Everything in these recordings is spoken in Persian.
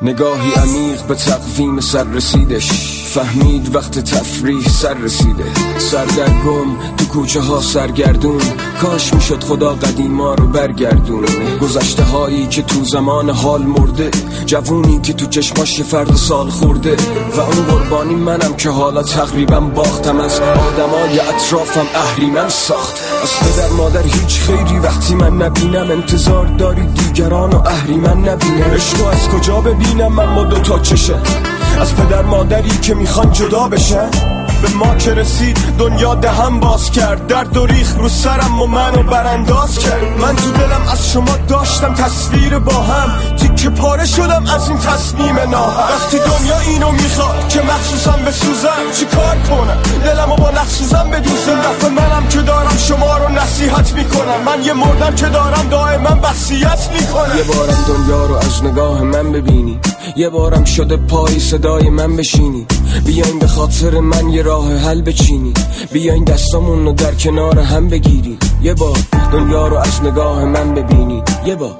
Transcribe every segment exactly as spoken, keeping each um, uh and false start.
نگاهی عمیق به تقویم سر رسیدش، فهمید وقت تفریح سر رسیده. سردرگم تو کوچه ها سرگردون، کاش میشد خدا قدیما رو برگردون. گذشته هایی که تو زمان حال مرده، جوونی که تو چشماش فرد سال خورده. و اون قربانی منم که حالا تقریبا باختم، از آدمای اطرافم اهریمن ساخت. از پدر مادر هیچ خیری وقتی من نبینم، انتظار داری دیگران و اهریمن نبینم. عشقو از کجا ببینم من با دوتا چشه، از پدر مادری که میخوان جدا بشن. به ما که رسید دنیا دهم باز کرد، درد و ریخ رو سرم و منو برانداز کرد. من تو دلم از شما داشتم تصویر با هم، تیکه پاره شدم از این تصمیم ناهم. وقتی دنیا اینو میخواد که مخصوصم بسوزم، چی کار کنم دلمو با نخصوصم بدوزم. رفت منم که دارم شما رو نصیحت میکنم، من یه مردم که دارم دائما وصیت میکنم. یه بارم دنیا رو از نگاه من ببینی، یه بارم شده پای صدای من بشینی. بیاین به خاطر من یه راه حل بچینی، بیاین دستامون رو در کنار هم بگیری. یه بار دنیا رو از نگاه من ببینی، یه بار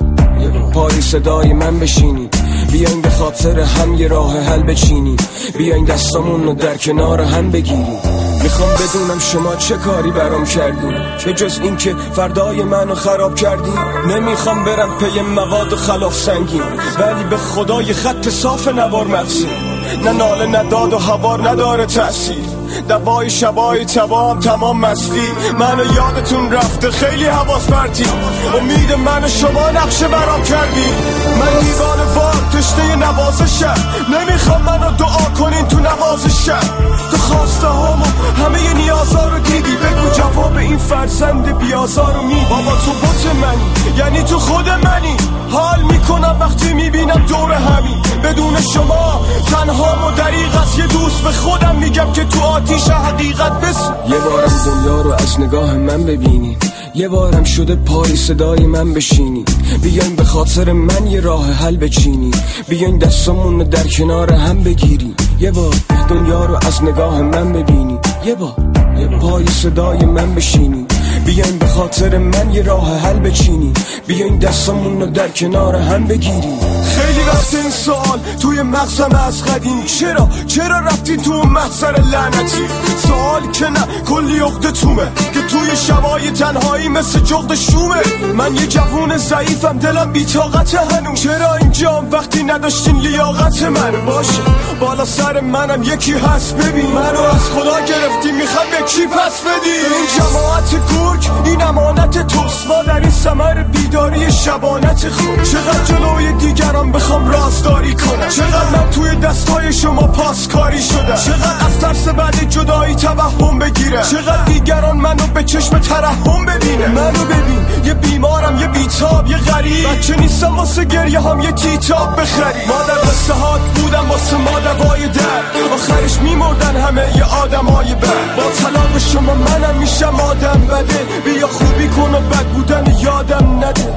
پای صدای من بشینی. بیاین به خاطر هم یه راه حل بچینی، بیاین دستامون رو در کنار هم بگیری. میخوام بدونم شما چه کاری برام کردین، به جز این که فردای منو خراب کردین. نمیخوام برم پی مواد و خلاف سنگین، ولی به خدا یه خط صاف نوار مغزی. نه ناله نه داد و هوار نداره تأثیر، دوای شبای تبام تمام مستی. منو یادتون رفته خیلی حواس پرتی، امید من شما نقشه برام کردی. من دیوان وار تشته نوازشم، نمیخوام منو دعا کنین تو نوازشم. تو خواسته هامو همه نیازا رو دیدی، بگو جواب این فرزند بیازار رو میدی. بابا تو بوت منی، یعنی تو خود منی. حال میکنم وقتی میبینم دور همین، بدون شما تنها و دریغ است. یه دوست به خودم میگم که تو آتیش حقیقت بس. یه بارم دنیا رو از نگاه من ببینی، یه بارم شده پای صدای من بشینی. بیاین به خاطر من یه راه حل بچینی، بیاین دستامون رو در کنار هم بگیری. یه بار دنیا رو از نگاه من ببینی، یه بار پای صدای من بشینی. بیاین به خاطر من یه راه حل بچینی، بیاین دستامون رو در کنار هم بگیری. خیلی وقت این سوال توی مغزم از قدیم، چرا چرا رفتی تو محضر لعنتی؟ سوال که نه کلی عقده تومه که توی شبای تنهایی مثل جغد شومه. من یه جوون ضعیفم، دلم بی‌طاقت هنوز. چرا اینجا وقتی نداشتین لیاقت من؟ باشه بالا سر منم یکی هست، ببین منو از خدا گرفتی، میخوای به کی پس بدی؟ این جماعت گرگ این امانت توست، ما در این ثمر بیداری شبانت خود. چقدر جلوی دیگران بخوام رازداری کنم، چقدر من توی دستای شما پاسکاری شدم، چقدر از ترس بعد جدایی توهم بگیرم، چقدر دیگران منو به چشم ترحم ببینه. منو ببین یه بیمارم، یه بیتاب، یه غریب، بچه نیستم واسه گریه هم یه تیتاب بخری. ما در قصه هات بودم واسه ما دوای درد، آخرش میمردن همه یه آدمای بد. با طلاق شما منم میشم آدم بده، بیا خوبی کن و بد بودن یادم نده.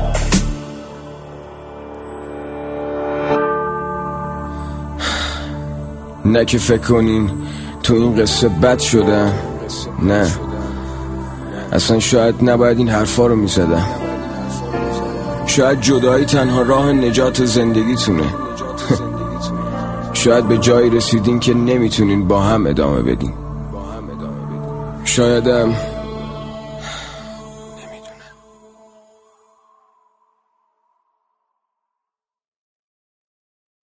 نه که فکر کنین تو این قصه بد شدم، نه اصلا شاید نباید این حرفا رو میزدم. شاید جدایی تنها راه نجات زندگیتونه. شاید به جایی رسیدین که نمیتونین با هم ادامه بدین. شایدم